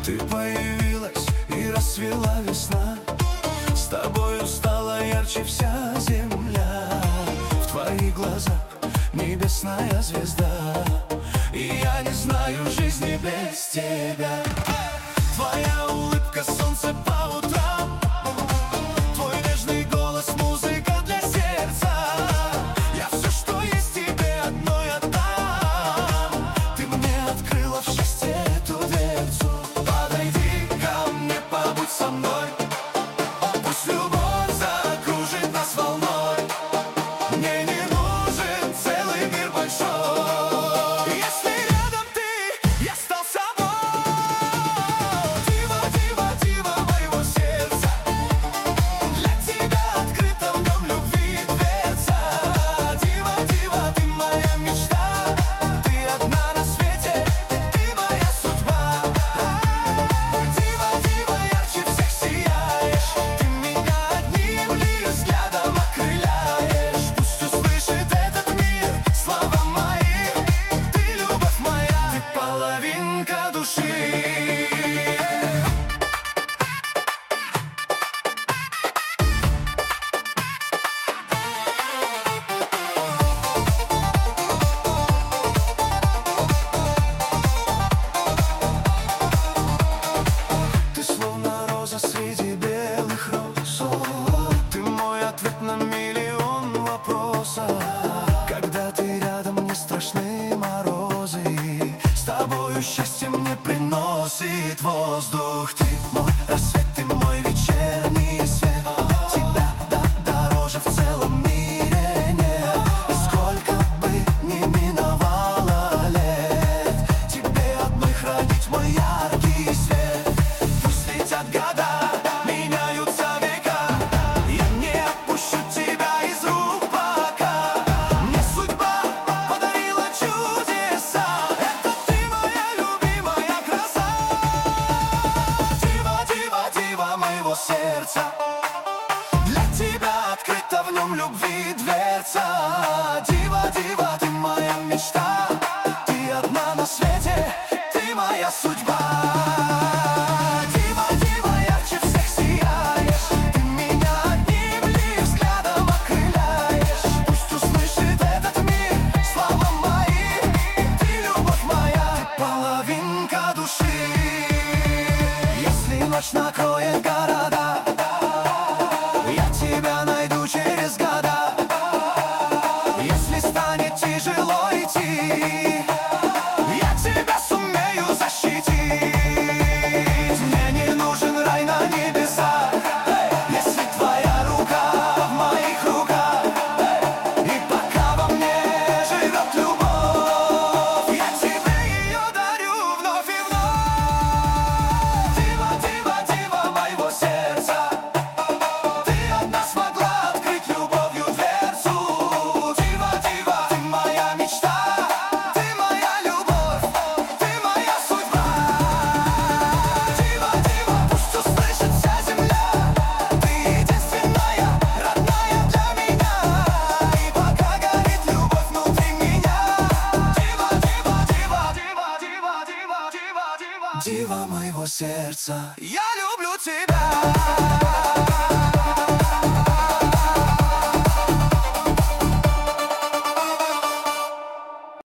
Ты появилась и расцвела весна, с тобою стала ярче вся земля. В твоих глазах небесная звезда, и я не знаю жизни без тебя. Твоя улыбка — солнце по утрам, твой нежный голос — музыка для сердца. Я все, что есть, тебе одной отдам. Ты мне открыла в счастье эту дверцу. Подойди ко мне, побудь со мной, пусть любовь закружит нас волной. Мне не нужен целый мир большой, если рядом ты, я стал собой. Дива, дива, дива моего сердца, для тебя открыта в нем любви дверца. Дива, дива, ты моя мечта, ты одна на свете, ты моя судьба. Дива, дива, ярче всех сияешь, ты меня одним лишь взглядом окрыляешь. Пусть услышит этот мир слова мои, ты любовь моя, ты половинка души. Ты словно роза среди белых роз. Ты мой ответ на миллион вопросов. Когда ты рядом, не страшны морозы. С тобою счастье мне приносит воздух. Ты мой рассвет, ты мой вечерний свет. Тебя дороже в целом мире нет. И сколько бы ни миновало лет, тебе одной хранить мой яркий свет. Пусть летят года, меняются века, я не отпущу тебя из рук пока. Мне судьба подарила чудеса, это ты моя любимая краса. Дива, дива, дива моего сердца, для тебя открыта в нем любви дверца. Дива, дива, ты моя мечта, ты одна на свете, ты моя судьба. Дива, дива, ярче всех сияешь, ты меня одним лишь взглядом окрыляешь. Пусть услышит этот мир слова мои, ты любовь моя, ты половинка души. Если ночь накроет города, я тебя найду через года. Если станет тяжело идти, я тебя сумею защитить. Мне не нужен рай на небесах, если твоя рука в моих руках. И пока во мне живет любовь, я тебе ее дарю вновь и вновь. Дива, дива, дива моего сердца, ты одна смогла открыть любовью дверцу. Дива, дива, ты моя мечта, ты моя любовь, ты моя судьба. Дива, дива, пусть услышит вся земля, ты единственная, родная для меня. И пока горит любовь внутри меня. Дива, дива, дива, дива, дива, дива, дива, дива, дива моего сердца, я люблю тебя.